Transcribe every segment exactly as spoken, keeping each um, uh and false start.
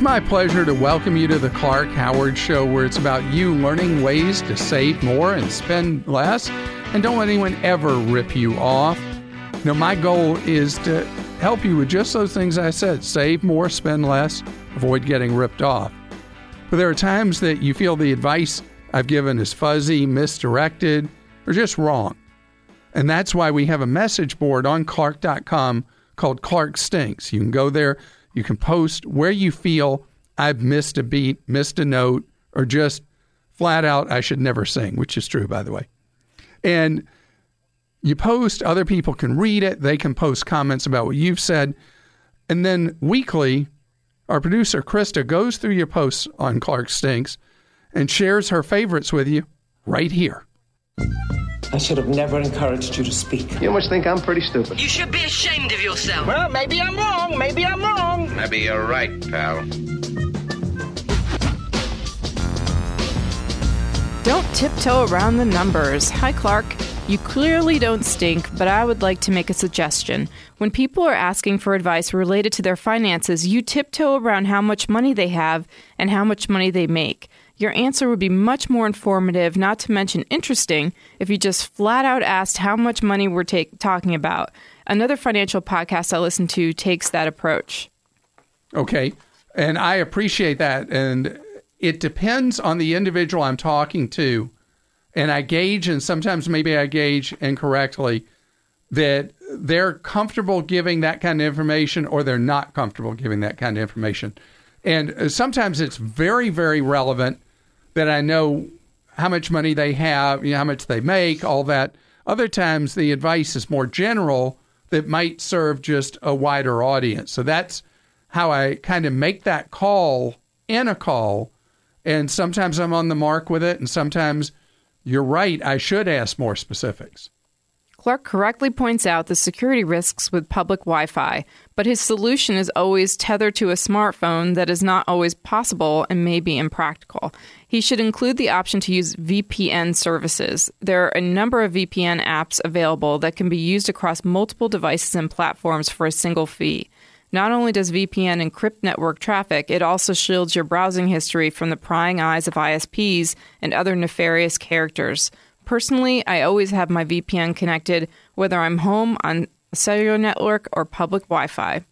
my pleasure to welcome you to the Clark Howard Show, where it's about you learning ways to save more and spend less, and don't let anyone ever rip you off. Now, my goal is to help you with just those things I said: save more, spend less, avoid getting ripped off. But there are times that you feel the advice I've given is fuzzy, misdirected, or just wrong. And that's why we have a message board on Clark dot com called Clark Stinks. You can go there, you can post where you feel I've missed a beat, missed a note, or just flat out I should never sing, which is true, by the way. And you post, other people can read it, they can post comments about what you've said. And then weekly, our producer, Krista, goes through your posts on Clark Stinks and shares her favorites with you right here. I should have never encouraged you to speak. You must think I'm pretty stupid. You should be ashamed of yourself. Well, maybe I'm wrong. Maybe I'm wrong. Maybe you're right, pal. Don't tiptoe around the numbers. Hi, Clark. You clearly don't stink, but I would like to make a suggestion. When people are asking for advice related to their finances, you tiptoe around how much money they have and how much money they make. Your answer would be much more informative, not to mention interesting, if you just flat out asked how much money we're take, talking about. Another financial podcast I listen to takes that approach. Okay, and I appreciate that. And it depends on the individual I'm talking to. And I gauge, and sometimes maybe I gauge incorrectly, that they're comfortable giving that kind of information or they're not comfortable giving that kind of information. And sometimes it's very, very relevant that I know how much money they have, you know, how much they make, all that. Other times the advice is more general that might serve just a wider audience. So that's how I kind of make that call in a call. And sometimes I'm on the mark with it, and sometimes you're right, I should ask more specifics. Clark correctly points out the security risks with public Wi-Fi, but his solution is always tethered to a smartphone that is not always possible and may be impractical. He should include the option to use V P N services. There are a number of V P N apps available that can be used across multiple devices and platforms for a single fee. Not only does V P N encrypt network traffic, it also shields your browsing history from the prying eyes of I S Ps and other nefarious characters. Personally, I always have my V P N connected, whether I'm home on a cellular network or public Wi-Fi.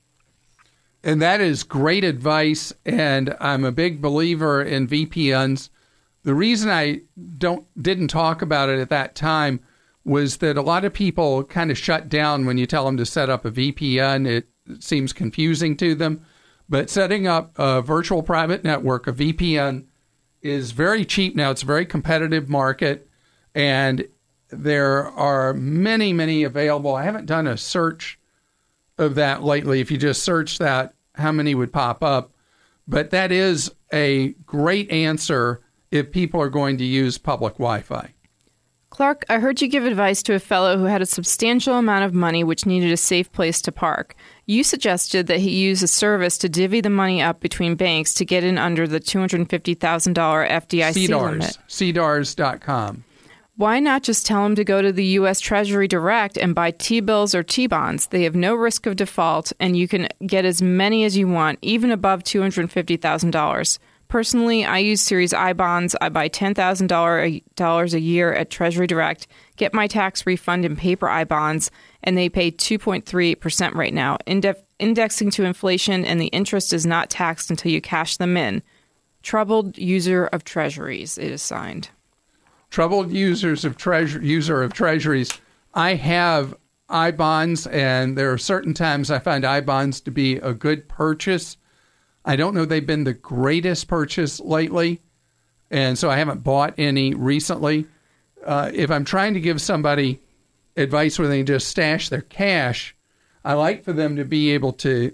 And that is great advice, and I'm a big believer in V P Ns. The reason I don't didn't talk about it at that time was that a lot of people kind of shut down when you tell them to set up a V P N. It seems confusing to them. But setting up a virtual private network, a V P N, is very cheap now. It's a very competitive market. And there are many, many available. I haven't done a search of that lately. If you just search that, how many would pop up? But that is a great answer if people are going to use public Wi-Fi. Clark, I heard you give advice to a fellow who had a substantial amount of money which needed a safe place to park. You suggested that he use a service to divvy the money up between banks to get in under the two hundred fifty thousand dollars F D I C C D A R S, limit. C D A R S dot com. Why not just tell him to go to the U S Treasury Direct and buy T-bills or T-bonds? They have no risk of default, and you can get as many as you want, even above two hundred fifty thousand dollars. Personally, I use Series I bonds. I buy ten thousand dollars a year at Treasury Direct, get my tax refund in paper I bonds, and they pay two point three eight percent right now, Inde- indexing to inflation, and the interest is not taxed until you cash them in. Troubled user of Treasuries, it is signed. Troubled users of treasure, user of treasuries. I have I bonds, and there are certain times I find I bonds to be a good purchase. I don't know they've been the greatest purchase lately, and so I haven't bought any recently. Uh, if I'm trying to give somebody advice where they can just stash their cash, I like for them to be able to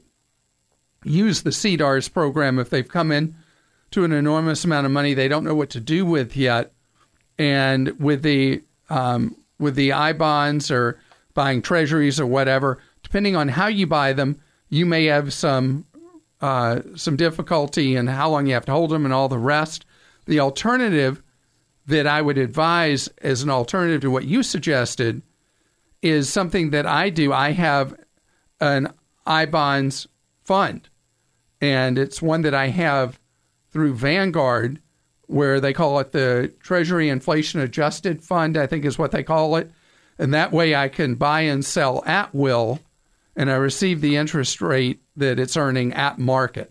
use the C D A R S program if they've come in to an enormous amount of money they don't know what to do with yet. And with the um, with the I bonds or buying treasuries or whatever, depending on how you buy them, you may have some uh, some difficulty in how long you have to hold them and all the rest. The alternative that I would advise as an alternative to what you suggested is something that I do. I have an I bonds fund, and it's one that I have through Vanguard, where they call it the Treasury Inflation Adjusted Fund, I think is what they call it. And that way I can buy and sell at will, and I receive the interest rate that it's earning at market.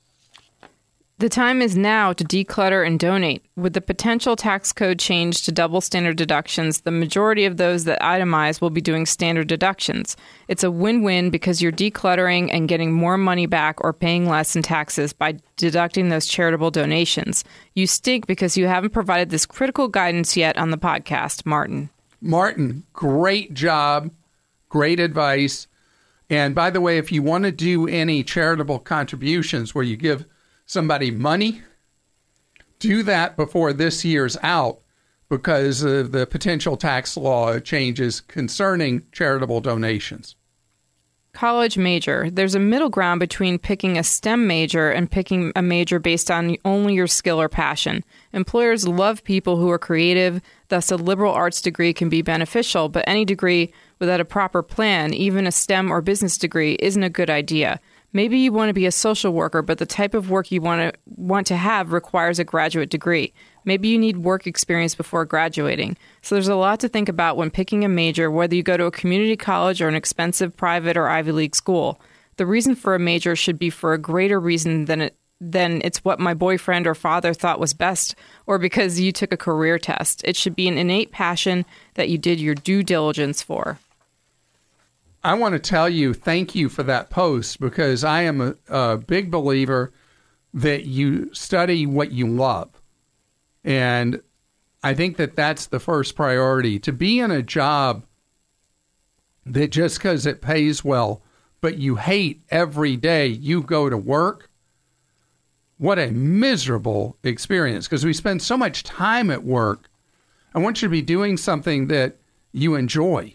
The time is now to declutter and donate. With the potential tax code change to double standard deductions, the majority of those that itemize will be doing standard deductions. It's a win-win because you're decluttering and getting more money back or paying less in taxes by deducting those charitable donations. You stink because you haven't provided this critical guidance yet on the podcast, Martin. Martin, great job, great advice. And by the way, if you want to do any charitable contributions where you give somebody money, do that before this year's out because of the potential tax law changes concerning charitable donations. College major. There's a middle ground between picking a STEM major and picking a major based on only your skill or passion. Employers love people who are creative, thus a liberal arts degree can be beneficial, but any degree without a proper plan, even a STEM or business degree, isn't a good idea. Maybe you want to be a social worker, but the type of work you want to want to have requires a graduate degree. Maybe you need work experience before graduating. So there's a lot to think about when picking a major, whether you go to a community college or an expensive private or Ivy League school. The reason for a major should be for a greater reason than it than it's what my boyfriend or father thought was best, or because you took a career test. It should be an innate passion that you did your due diligence for. I want to tell you, thank you for that post, because I am a, a big believer that you study what you love. And I think that that's the first priority. To be in a job that just because it pays well, but you hate every day you go to work, what a miserable experience, because we spend so much time at work. I want you to be doing something that you enjoy.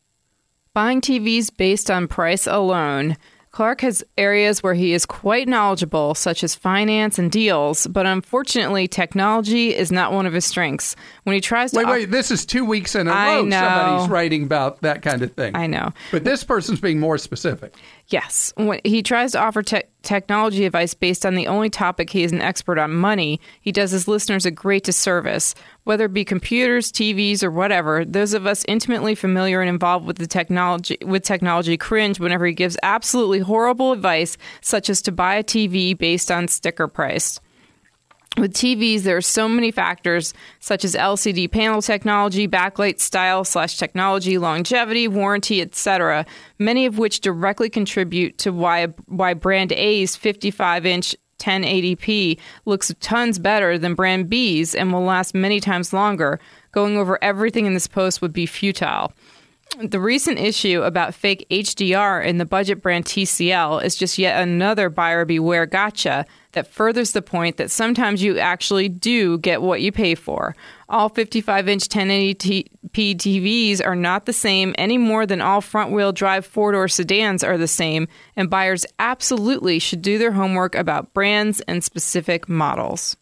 Buying T Vs based on price alone. Clark has areas where he is quite knowledgeable, such as finance and deals, but unfortunately, technology is not one of his strengths. When he tries to... Wait, op- wait, this is two weeks in a I row know. somebody's writing about that kind of thing. I know. But this person's being more specific. Yes. When he tries to offer te- technology advice based on the only topic he is an expert on, money, he does his listeners a great disservice. Whether it be computers, T Vs, or whatever, those of us intimately familiar and involved with the technology with technology cringe whenever he gives absolutely horrible advice, such as to buy a T V based on sticker price. With T Vs, there are so many factors, such as L C D panel technology, backlight style slash technology, longevity, warranty, et cetera, many of which directly contribute to why why brand A's fifty-five inch ten eighty p looks tons better than brand B's and will last many times longer. Going over everything in this post would be futile. The recent issue about fake H D R in the budget brand T C L is just yet another buyer beware gotcha that furthers the point that sometimes you actually do get what you pay for. All fifty-five inch ten eighty p T Vs are not the same any more than all front-wheel drive four-door sedans are the same, and buyers absolutely should do their homework about brands and specific models.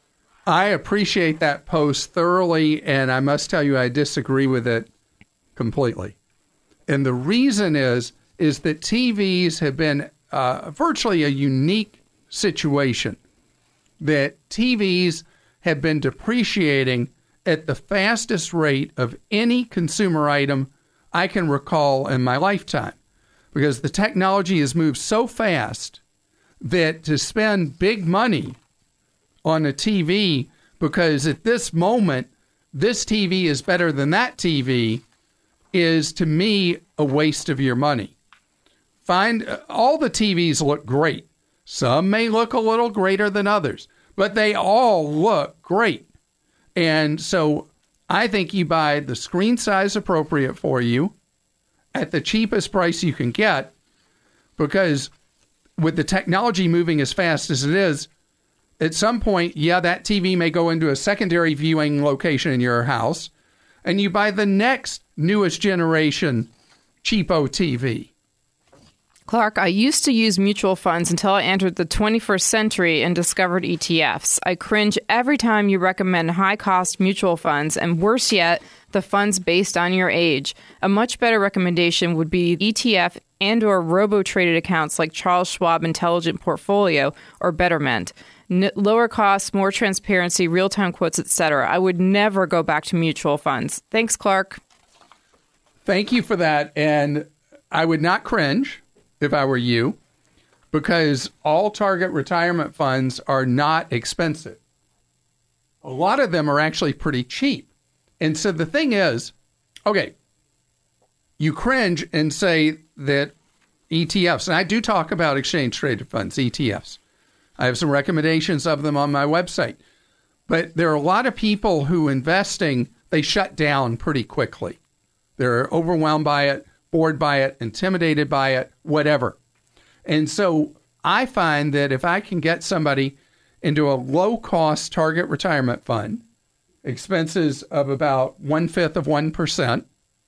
I appreciate that post thoroughly, and I must tell you I disagree with it completely. And the reason is, is that T Vs have been uh, virtually a unique situation, that T Vs have been depreciating at the fastest rate of any consumer item I can recall in my lifetime, because the technology has moved so fast that to spend big money on a T V because at this moment this T V is better than that T V is, to me, a waste of your money. Find uh, all the T Vs look great. Some may look a little greater than others, but they all look great. And so I think you buy the screen size appropriate for you at the cheapest price you can get, because with the technology moving as fast as it is, at some point, yeah, that T V may go into a secondary viewing location in your house, and you buy the next newest generation cheapo T V. Clark, I used to use mutual funds until I entered the twenty-first century and discovered E T Fs. I cringe every time you recommend high-cost mutual funds, and worse yet, the funds based on your age. A much better recommendation would be E T F and or robo-traded accounts like Charles Schwab Intelligent Portfolio or Betterment. N- lower costs, more transparency, real-time quotes, et cetera. I would never go back to mutual funds. Thanks, Clark. Thank you for that. And I would not cringe if I were you, because all target retirement funds are not expensive. A lot of them are actually pretty cheap. And so the thing is, okay, you cringe and say that E T Fs, and I do talk about exchange-traded funds, E T Fs. I have some recommendations of them on my website. But there are a lot of people who investing, they shut down pretty quickly. They're overwhelmed by it, bored by it, intimidated by it, whatever. And so I find that if I can get somebody into a low-cost target retirement fund, expenses of about one-fifth of one percent,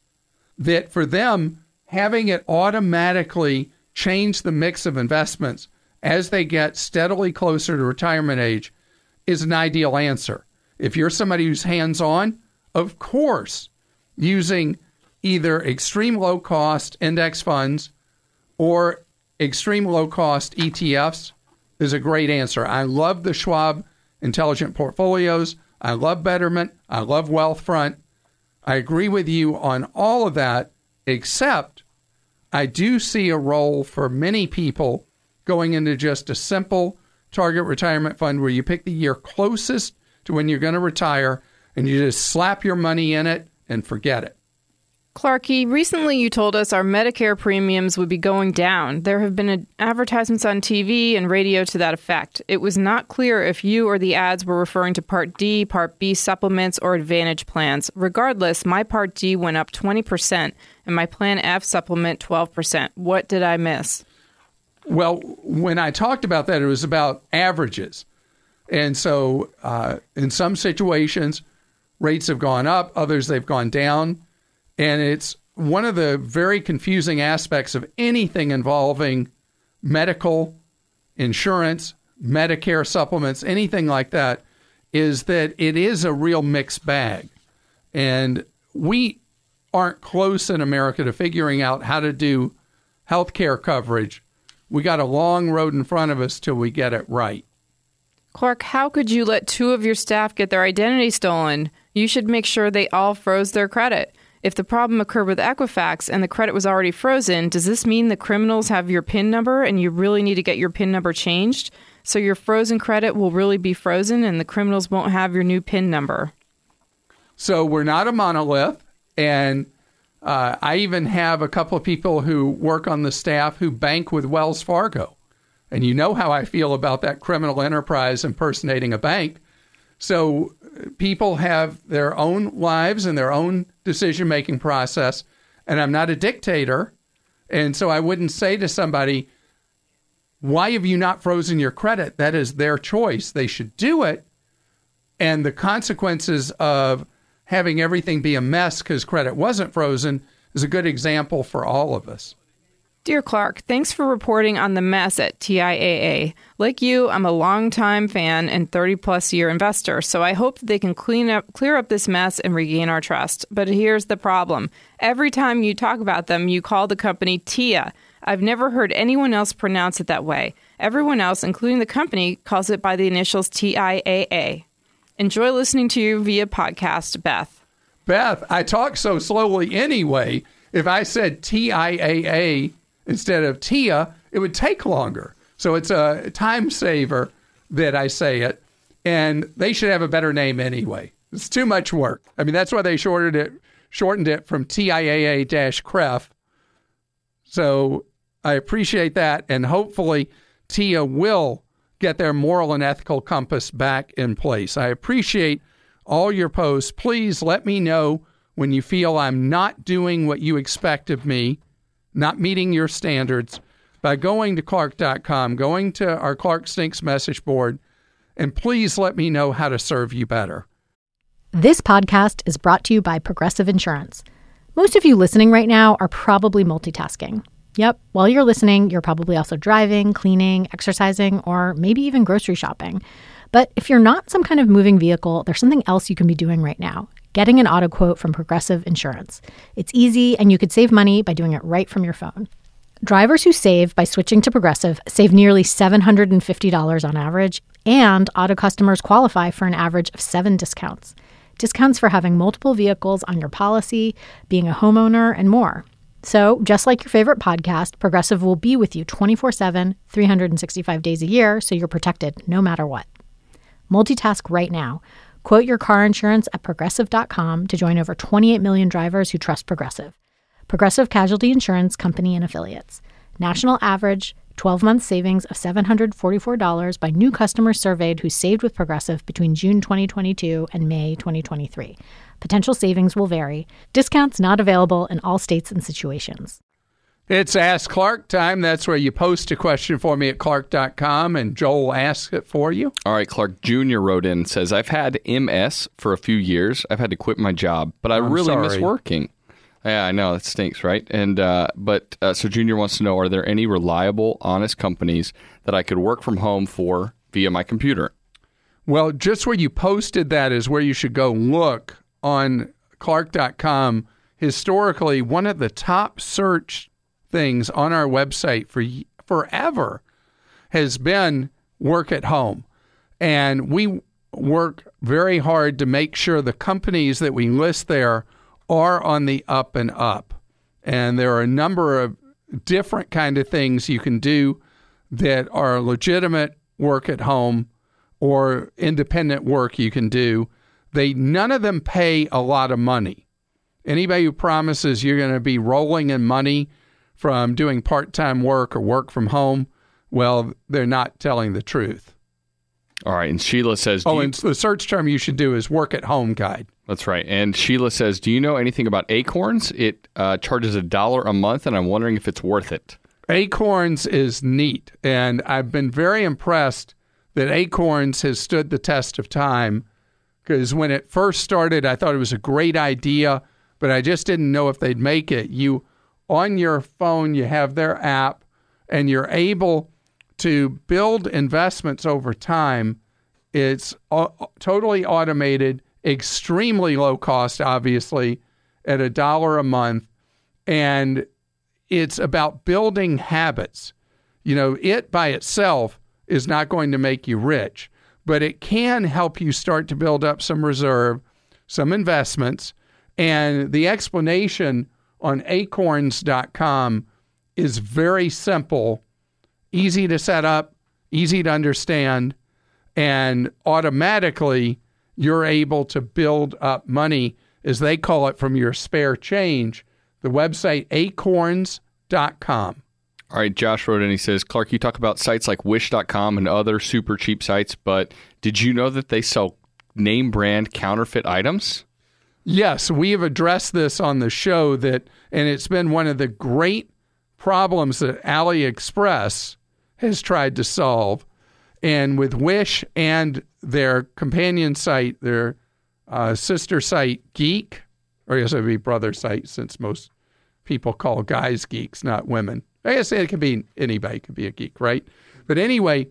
that for them, having it automatically change the mix of investments as they get steadily closer to retirement age is an ideal answer. If you're somebody who's hands-on, of course, using either extreme low-cost index funds or extreme low-cost E T Fs is a great answer. I love the Schwab Intelligent Portfolios. I love Betterment. I love Wealthfront. I agree with you on all of that, except I do see a role for many people going into just a simple target retirement fund where you pick the year closest to when you're going to retire and you just slap your money in it and forget it. Clarky, recently you told us our Medicare premiums would be going down. There have been advertisements on T V and radio to that effect. It was not clear if you or the ads were referring to Part D, Part B supplements, or Advantage plans. Regardless, my Part D went up twenty percent and my Plan F supplement twelve percent. What did I miss? Well, when I talked about that, it was about averages. And so uh, in some situations, rates have gone up, others they've gone down. And it's one of the very confusing aspects of anything involving medical, insurance, Medicare supplements, anything like that, is that it is a real mixed bag. And we aren't close in America to figuring out how to do healthcare coverage. We got a long road in front of us till we get it right. Clark, how could you let two of your staff get their identity stolen? You should make sure they all froze their credit. If the problem occurred with Equifax and the credit was already frozen, does this mean the criminals have your PIN number and you really need to get your PIN number changed? So your frozen credit will really be frozen and the criminals won't have your new PIN number. So we're not a monolith. And uh, I even have a couple of people who work on the staff who bank with Wells Fargo. And you know how I feel about that criminal enterprise impersonating a bank. So people have their own lives and their own decision-making process, and I'm not a dictator. And so I wouldn't say to somebody, why have you not frozen your credit? That is their choice. They should do it. And the consequences of having everything be a mess because credit wasn't frozen is a good example for all of us. Dear Clark, thanks for reporting on the mess at T I A A. Like you, I'm a longtime fan and thirty-plus year investor, so I hope that they can clean up, clear up this mess and regain our trust. But here's the problem. Every time you talk about them, you call the company T I A. I've never heard anyone else pronounce it that way. Everyone else, including the company, calls it by the initials T I A A. Enjoy listening to you via podcast, Beth. Beth, I talk so slowly anyway. If I said T I A A instead of T I A, it would take longer. So it's a time saver that I say it. And they should have a better name anyway. It's too much work. I mean, that's why they shortened it, shortened it from T I A A-C R E F. So I appreciate that. And hopefully T I A will get their moral and ethical compass back in place. I appreciate all your posts. Please let me know when you feel I'm not doing what you expect of me, not meeting your standards, by going to Clark dot com, going to our Clark Stinks message board, and please let me know how to serve you better. This podcast is brought to you by Progressive Insurance. Most of you listening right now are probably multitasking. Yep, while you're listening, you're probably also driving, cleaning, exercising, or maybe even grocery shopping. But if you're not some kind of moving vehicle, there's something else you can be doing right now. Getting an auto quote from Progressive Insurance. It's easy, and you could save money by doing it right from your phone. Drivers who save by switching to Progressive save nearly seven hundred fifty dollars on average, and auto customers qualify for an average of seven discounts. Discounts for having multiple vehicles on your policy, being a homeowner, and more. So, just like your favorite podcast, Progressive will be with you twenty-four seven, three hundred sixty-five days a year, so you're protected no matter what. Multitask right now. Quote your car insurance at Progressive dot com to join over twenty-eight million drivers who trust Progressive. Progressive Casualty Insurance Company and Affiliates. National average twelve-month savings of seven hundred forty-four dollars by new customers surveyed who saved with Progressive between June twenty twenty-two and May twenty twenty-three. Potential savings will vary. Discounts not available in all states and situations. It's Ask Clark time. That's where you post a question for me at Clark dot com, and Joel asks it for you. All right, Clark Junior wrote in and says, I've had M S for a few years. I've had to quit my job, but I I'm really sorry. miss working. Yeah, I know. That stinks, right? And uh, But uh, so Junior wants to know, are there any reliable, honest companies that I could work from home for via my computer? Well, just where you posted that is where you should go look on Clark dot com. Historically, one of the top search things on our website for forever has been work at home. And we work very hard to make sure the companies that we list there are on the up and up. And there are a number of different kind of things you can do that are legitimate work at home or independent work you can do. They none of them pay a lot of money. Anybody who promises you're going to be rolling in money from doing part-time work or work from home, well, they're not telling the truth. All right, and Sheila says... Oh, you... and the search term you should do is work at home guide. That's right. And Sheila says, do you know anything about Acorns? It uh, charges a dollar a month, and I'm wondering if it's worth it. Acorns is neat, and I've been very impressed that Acorns has stood the test of time, because when it first started, I thought it was a great idea, but I just didn't know if they'd make it. You, on your phone, you have their app, and you're able to build investments over time. It's o- totally automated, extremely low cost, obviously, at a dollar a month. And it's about building habits. You know, it by itself is not going to make you rich, but it can help you start to build up some reserve, some investments. And the explanation on acorns dot com is very simple, easy to set up, easy to understand, and automatically you're able to build up money, as they call it, from your spare change. The website, acorns dot com. All right, Josh wrote in, he says, Clark, you talk about sites like wish dot com and other super cheap sites, but did you know that they sell name brand counterfeit items? Yes, we have addressed this on the show, that, and it's been one of the great problems that AliExpress has tried to solve. And with Wish and their companion site, their uh, sister site, Geek, or I guess it would be brother site, since most people call guys geeks, not women. I guess it could be anybody could be a geek, right? But anyway,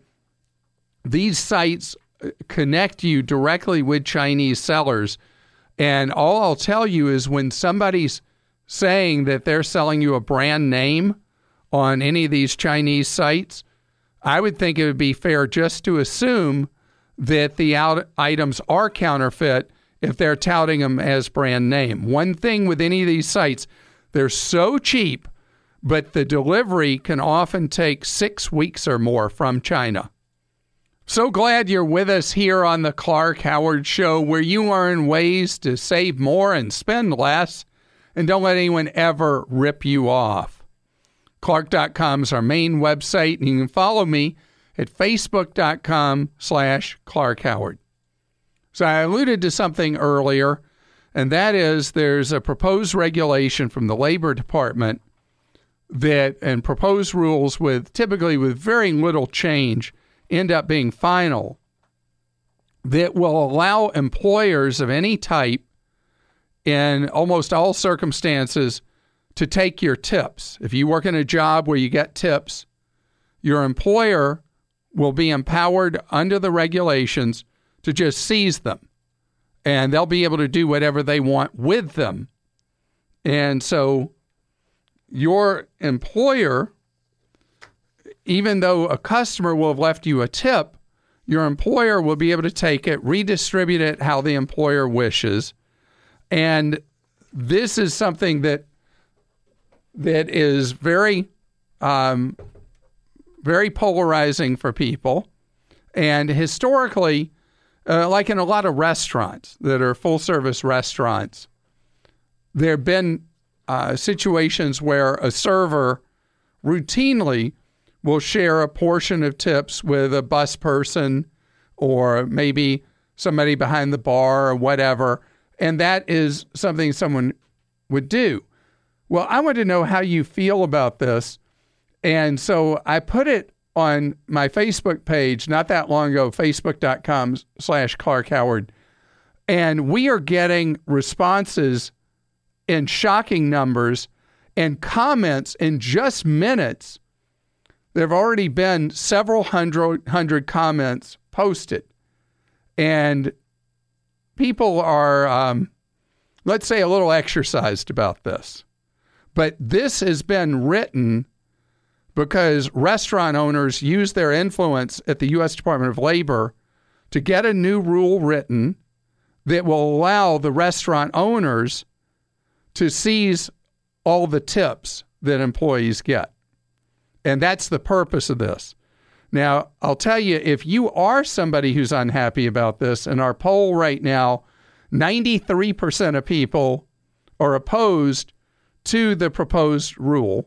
these sites connect you directly with Chinese sellers. And all I'll tell you is when somebody's saying that they're selling you a brand name on any of these Chinese sites, I would think it would be fair just to assume that the out- items are counterfeit if they're touting them as brand name. One thing with any of these sites, they're so cheap, but the delivery can often take six weeks or more from China. So glad you're with us here on the Clark Howard Show, where you learn ways to save more and spend less, and don't let anyone ever rip you off. Clark dot com is our main website, and you can follow me at facebook dot com slash Clark Howard. So I alluded to something earlier, and that is there's a proposed regulation from the Labor Department that, and proposed rules with typically with very little change, end up being final, that will allow employers of any type in almost all circumstances to take your tips. If you work in a job where you get tips, your employer will be empowered under the regulations to just seize them, and they'll be able to do whatever they want with them. And so your employer even though a customer will have left you a tip, your employer will be able to take it, redistribute it how the employer wishes. And this is something that that is very, um, very polarizing for people. And historically, uh, like in a lot of restaurants that are full-service restaurants, there have been uh, situations where a server routinely will share a portion of tips with a bus person or maybe somebody behind the bar or whatever, and that is something someone would do. Well, I want to know how you feel about this, and so I put it on my Facebook page not that long ago, facebook.com slash Clark Howard, and we are getting responses in shocking numbers and comments in just minutes. There have already been several hundred, hundred comments posted. And people are, um, let's say, a little exercised about this. But this has been written because restaurant owners use their influence at the U S Department of Labor to get a new rule written that will allow the restaurant owners to seize all the tips that employees get. And that's the purpose of this. Now, I'll tell you, if you are somebody who's unhappy about this, in our poll right now, ninety-three percent of people are opposed to the proposed rule.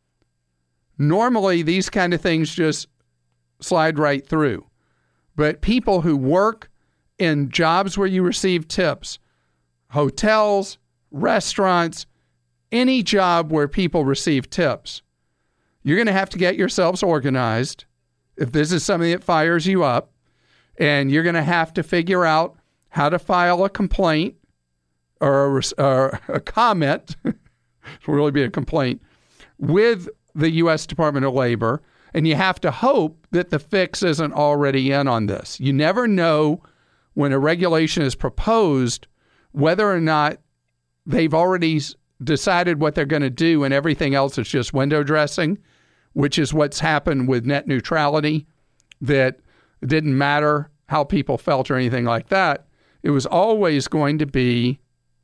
Normally, these kind of things just slide right through. But people who work in jobs where you receive tips, hotels, restaurants, any job where people receive tips, you're going to have to get yourselves organized if this is something that fires you up, and you're going to have to figure out how to file a complaint or a, or a comment, it will really be a complaint, with the U S Department of Labor, and you have to hope that the fix isn't already in on this. You never know when a regulation is proposed whether or not they've already decided what they're going to do and everything else is just window dressing, which is what's happened with net neutrality, that it didn't matter how people felt or anything like that. It was always going to be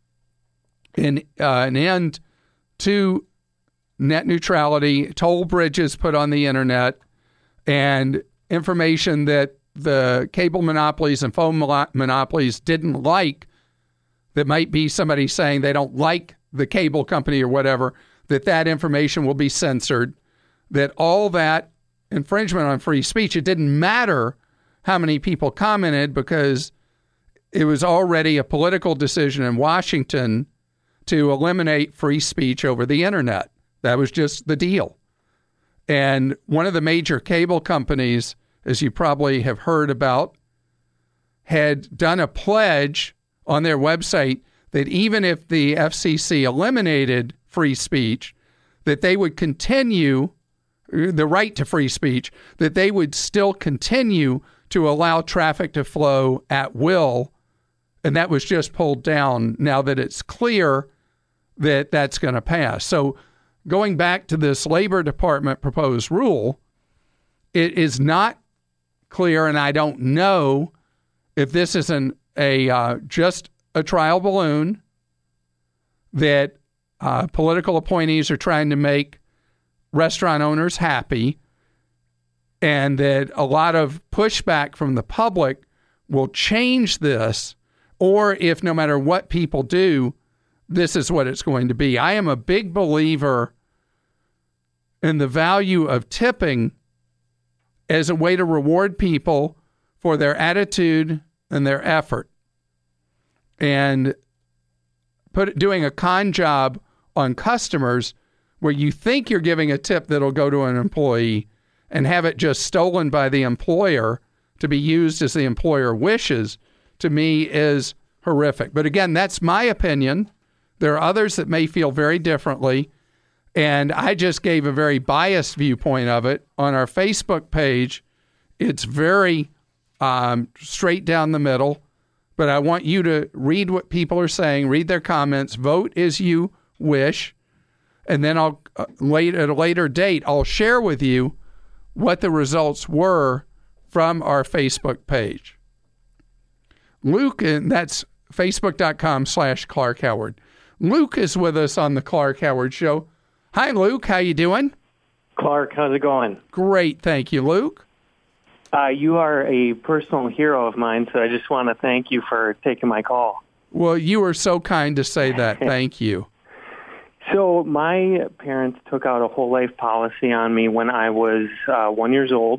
an, uh, an end to net neutrality, toll bridges put on the internet, and information that the cable monopolies and phone monopolies didn't like, that might be somebody saying they don't like the cable company or whatever, that that information will be censored, that all that infringement on free speech, it didn't matter how many people commented because it was already a political decision in Washington to eliminate free speech over the internet. That was just the deal. And one of the major cable companies, as you probably have heard about, had done a pledge on their website that even if the F C C eliminated free speech, that they would continue, the right to free speech, that they would still continue to allow traffic to flow at will. And that was just pulled down now that it's clear that that's going to pass. So going back to this Labor Department proposed rule, it is not clear, and I don't know if this isn't a uh, just a trial balloon that uh, political appointees are trying to make restaurant owners happy, and that a lot of pushback from the public will change this, or if no matter what people do, this is what it's going to be. I am a big believer in the value of tipping as a way to reward people for their attitude and their effort. And put doing a con job on customers where you think you're giving a tip that'll go to an employee and have it just stolen by the employer to be used as the employer wishes, to me is horrific. But again, that's my opinion. There are others that may feel very differently. And I just gave a very biased viewpoint of it on our Facebook page. It's very um, straight down the middle. But I want you to read what people are saying, read their comments, vote as you wish. And then I'll uh, late, at a later date, I'll share with you what the results were from our Facebook page. Luke, and that's facebook.com slash Clark Howard. Luke is with us on the Clark Howard Show. Hi, Luke. How you doing? Clark, how's it going? Great. Thank you, Luke. Uh, you are a personal hero of mine, so I just want to thank you for taking my call. Well, you were so kind to say that. Thank you. So my parents took out a whole life policy on me when I was uh, one years old.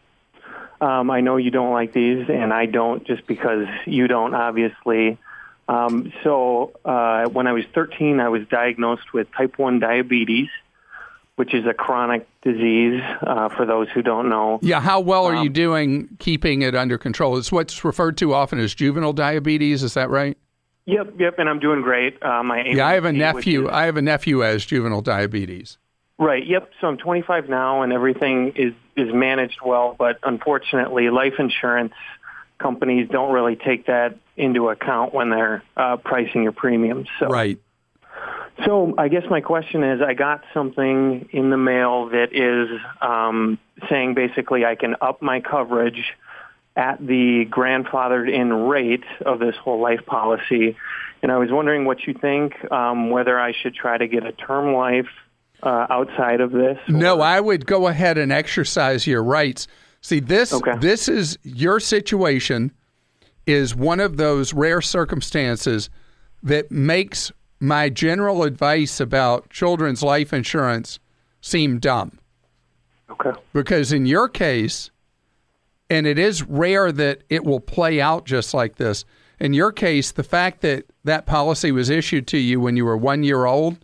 Um, I know you don't like these, and I don't just because you don't, obviously. Um, so uh, when I was thirteen, I was diagnosed with type one diabetes, which is a chronic disease, uh, for those who don't know. Yeah, how well are um, you doing keeping it under control? It's what's referred to often as juvenile diabetes, is that right? Yep, yep, and I'm doing great. Uh, my yeah, I have a A one C, nephew. is, I have a nephew as juvenile diabetes. Right, yep, so I'm twenty-five now, and everything is, is managed well, but unfortunately, life insurance companies don't really take that into account when they're uh, pricing your premiums. So. Right. So I guess my question is, I got something in the mail that is um, saying basically I can up my coverage at the grandfathered in rate of this whole life policy. And I was wondering what you think, um, whether I should try to get a term life uh, outside of this. No, I would go ahead and exercise your rights. See, this Okay. this is your situation is one of those rare circumstances that makes my general advice about children's life insurance seem dumb. Okay. Because in your case, and it is rare that it will play out just like this, in your case, the fact that that policy was issued to you when you were one year old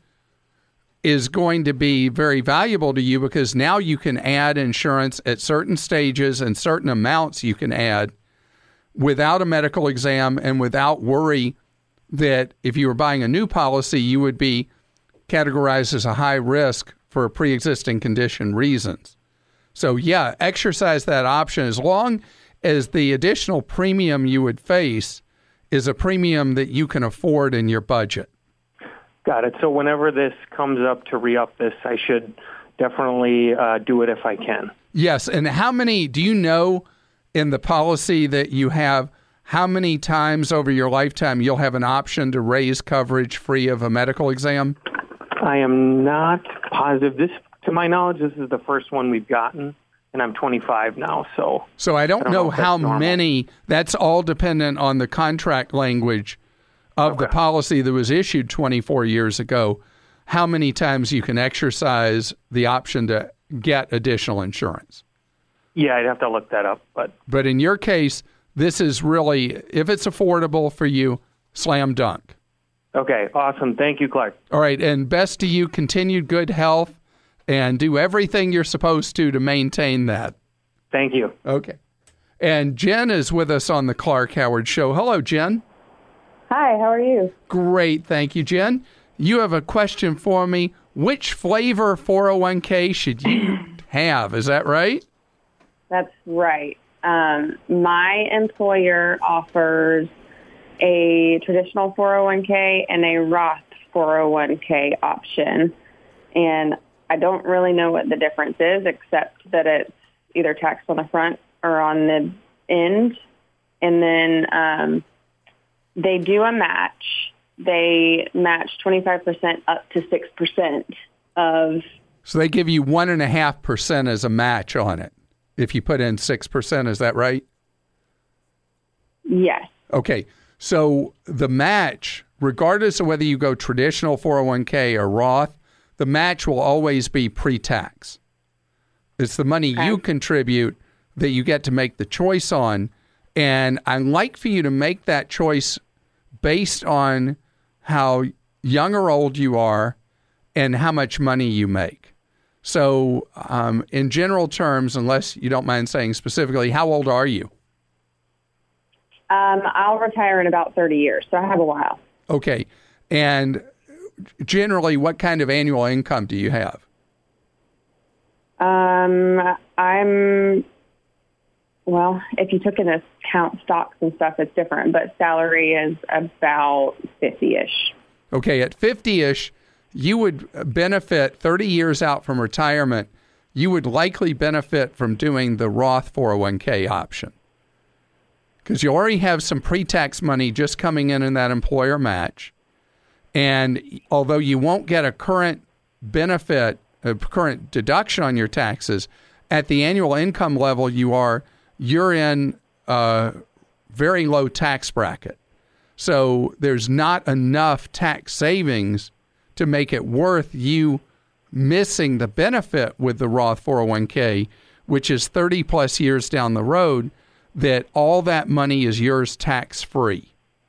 is going to be very valuable to you because now you can add insurance at certain stages and certain amounts you can add without a medical exam and without worry that if you were buying a new policy, you would be categorized as a high risk for pre-existing condition reasons. So, yeah, exercise that option as long as the additional premium you would face is a premium that you can afford in your budget. Got it. So whenever this comes up to re-up this, I should definitely uh, do it if I can. Yes. And how many, do you know in the policy that you have, how many times over your lifetime you'll have an option to raise coverage free of a medical exam? I am not positive. This, to my knowledge, this is the first one we've gotten, and I'm twenty-five now. So so I don't, I don't know, know how normal. many. That's all dependent on the contract language of Okay. the policy that was issued twenty-four years ago. How many times you can exercise the option to get additional insurance? Yeah, I'd have to look that up. But But in your case, this is really, if it's affordable for you, slam dunk. okay, awesome. Thank you, Clark. All right, and best to you, continued good health, and do everything you're supposed to to maintain that. Thank you. Okay. And Jen is with us on the Clark Howard Show. Hello, Jen. Hi, how are you? Great, thank you, Jen. You have a question for me. Which flavor four oh one k should you have? Is that right? That's right. Um, my employer offers a traditional four oh one k and a Roth four oh one k option. And I don't really know what the difference is, except that it's either taxed on the front or on the end. And then um, they do a match. They match twenty-five percent up to six percent of... So they give you one point five percent as a match on it if you put in six percent. Is that right? Yes. Okay. So the match, regardless of whether you go traditional four oh one k or Roth, the match will always be pre-tax. It's the money Okay. you contribute that you get to make the choice on. And I'd like for you to make that choice based on how young or old you are and how much money you make. So um, in general terms, unless you don't mind saying specifically, how old are you? Um, I'll retire in about thirty years, so I have a while. Okay. And generally, what kind of annual income do you have? Um, I'm, well, if you took into account stocks and stuff, it's different, but salary is about fifty-ish. Okay, at fifty-ish, you would benefit thirty years out from retirement. you would likely benefit from doing the Roth four oh one k option, because you already have some pre-tax money just coming in in that employer match. And although you won't get a current benefit, a current deduction on your taxes, at the annual income level you are, you're in a very low tax bracket. So there's not enough tax savings to make it worth you missing the benefit with the Roth four oh one k, which is thirty plus years down the road, that all that money is yours tax-free.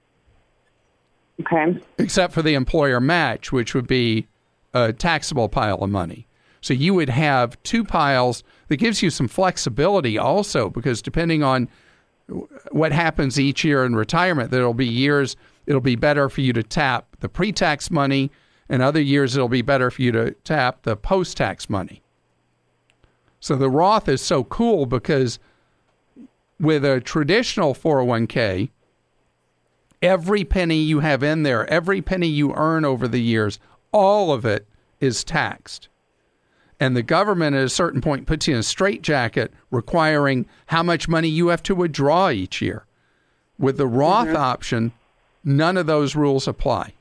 Okay. Except for the employer match, which would be a taxable pile of money. So you would have two piles. That gives you some flexibility also, because depending on what happens each year in retirement, there'll be years it'll be better for you to tap the pre-tax money, and other years it'll be better for you to tap the post-tax money. So the Roth is so cool because with a traditional four oh one k, every penny you have in there, every penny you earn over the years, all of it is taxed. And the government at a certain point puts you in a straitjacket requiring how much money you have to withdraw each year. With the Roth mm-hmm. option, none of those rules apply.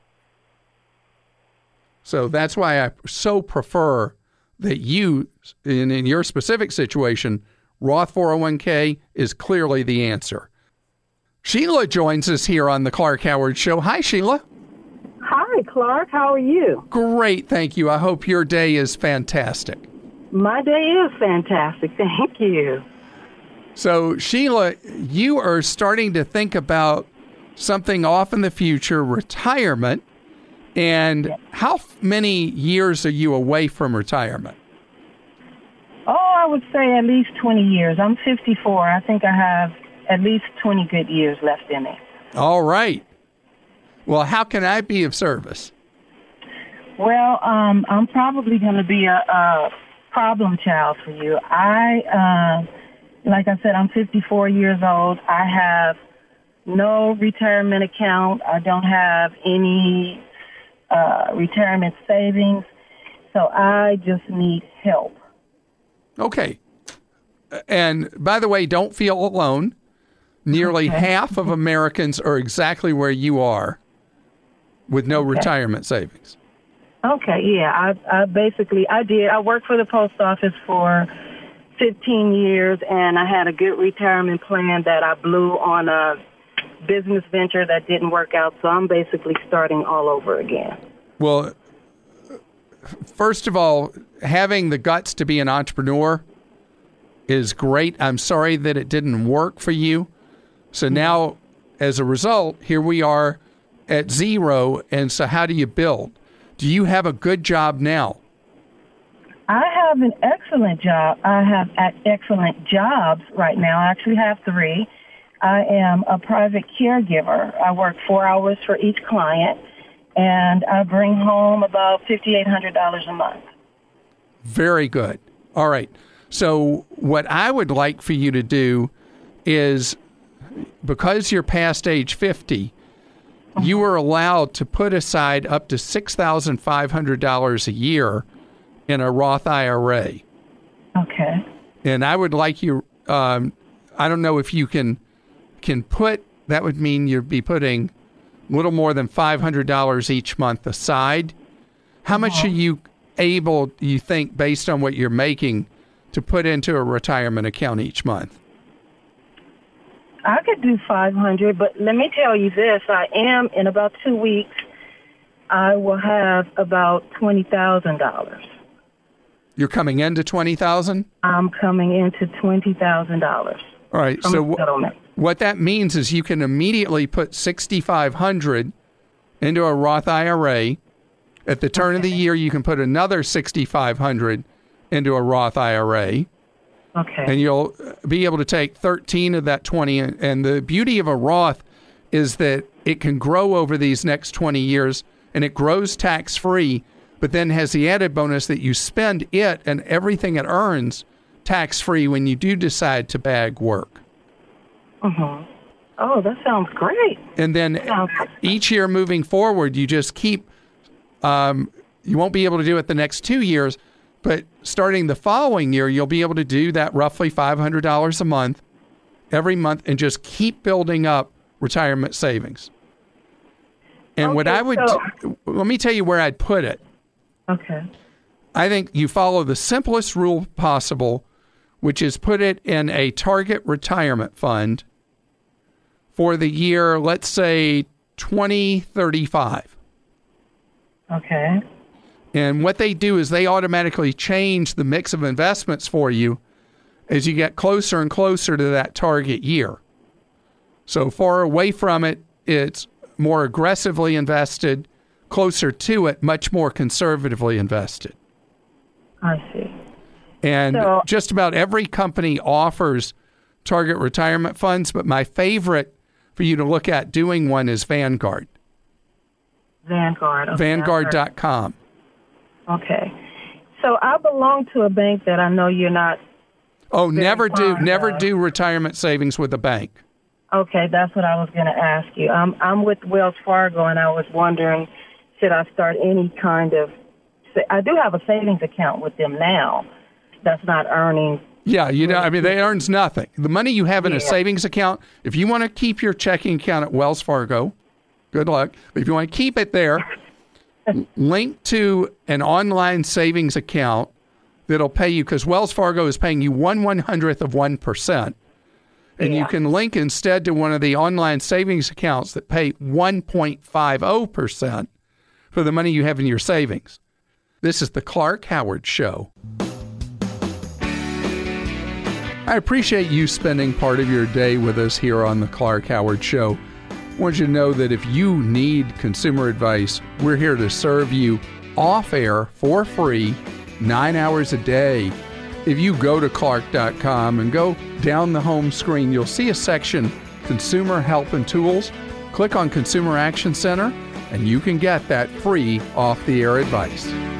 So that's why I so prefer that you, in, in your specific situation, Roth four oh one k is clearly the answer. Sheila joins us here on the Clark Howard Show. Hi, Sheila. Hi, Clark. How are you? Great, thank you. I hope your day is fantastic. My day is fantastic. Thank you. So, Sheila, you are starting to think about something off in the future, retirement. And yes. How many years are you away from retirement? Oh, I would say at least twenty years. I'm fifty-four. I think I have at least twenty good years left in me. All right. Well, how can I be of service? Well, um, I'm probably going to be a, a problem child for you. I, uh, like I said, I'm fifty-four years old. I have no retirement account. I don't have any uh, retirement savings. So I just need help. Okay. And by the way, don't feel alone. Nearly okay. half of Americans are exactly where you are with no okay. retirement savings. Okay, yeah. I, I basically, I did. I worked for the post office for fifteen years, and I had a good retirement plan that I blew on a business venture that didn't work out, so I'm basically starting all over again. Well, first of all, having the guts to be an entrepreneur is great. I'm sorry that it didn't work for you. So now, as a result, here we are at zero. And so how do you build? Do you have a good job now? I have an excellent job. I have excellent jobs right now. I actually have three. I am a private caregiver. I work four hours for each client, and I bring home about five thousand eight hundred dollars a month. Very good. All right. So what I would like for you to do is, because you're past age fifty, you are allowed to put aside up to six thousand five hundred dollars a year in a Roth I R A. Okay. And I would like you, um, I don't know if you can can put, that would mean you'd be putting a little more than five hundred dollars each month aside. How much uh-huh. are you able, you think, based on what you're making, to put into a retirement account each month? I could do five hundred, but let me tell you this. I am, in about two weeks, I will have about twenty thousand dollars. You're coming into twenty thousand dollars? I'm coming into twenty thousand dollars. All right. So w- what that means is you can immediately put six thousand five hundred dollars into a Roth I R A. At the turn okay. of the year, you can put another six thousand five hundred dollars into a Roth I R A. Okay. And you'll be able to take thirteen of that twenty. And the beauty of a Roth is that it can grow over these next twenty years, and it grows tax-free, but then has the added bonus that you spend it and everything it earns tax-free when you do decide to bag work. Uh-huh. Oh, that sounds great. And then each year moving forward, you just keep, um, you won't be able to do it the next two years, But starting the following year, you'll be able to do that roughly five hundred dollars a month every month and just keep building up retirement savings. And okay, what I would, so, let me tell you where I'd put it. Okay. I think you follow the simplest rule possible, which is put it in a target retirement fund for the year, let's say, twenty thirty-five. Okay. And what they do is they automatically change the mix of investments for you as you get closer and closer to that target year. So far away from it, it's more aggressively invested. Closer to it, much more conservatively invested. I see. And so, just about every company offers target retirement funds, but my favorite for you to look at doing one is Vanguard. Vanguard. Okay, Vanguard dot com. Okay. So I belong to a bank that I know you're not. Oh, never do, never of. do retirement savings with a bank. Okay, that's what I was going to ask you. I'm I'm with Wells Fargo, and I was wondering, should I start any kind of? I do have a savings account with them now. That's not earning. Yeah, you know, I mean, they earns nothing. The money you have in yeah. a savings account, if you want to keep your checking account at Wells Fargo, good luck. But if you want to keep it there, link to an online savings account that'll pay you, because Wells Fargo is paying you one one hundredth of one percent. And yeah. you can link instead to one of the online savings accounts that pay one point five zero percent for the money you have in your savings. This is the Clark Howard Show. I appreciate you spending part of your day with us here on the Clark Howard Show. I want you to know that if you need consumer advice, we're here to serve you off air for free, nine hours a day. If you go to clark dot com and go down the home screen, you'll see a section, Consumer Help and Tools. Click on Consumer Action Center, and you can get that free off-the-air advice.